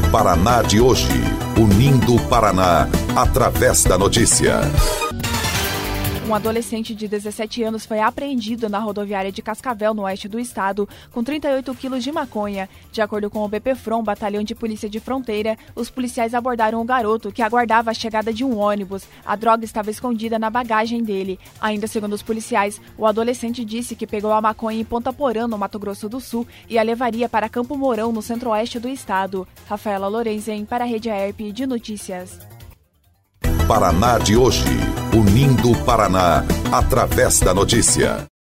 Paraná de hoje, unindo o Paraná através da notícia. Um adolescente de 17 anos foi apreendido na rodoviária de Cascavel, no oeste do estado, com 38 quilos de maconha. De acordo com o BPFROM, Batalhão de Polícia de Fronteira, os policiais abordaram o garoto, que aguardava a chegada de um ônibus. A droga estava escondida na bagagem dele. Ainda segundo os policiais, o adolescente disse que pegou a maconha em Ponta Porã, no Mato Grosso do Sul, e a levaria para Campo Mourão, no centro-oeste do estado. Rafaela Lorenzen, para a Rede AERP de Notícias. Paraná de hoje, unindo o Paraná através da notícia.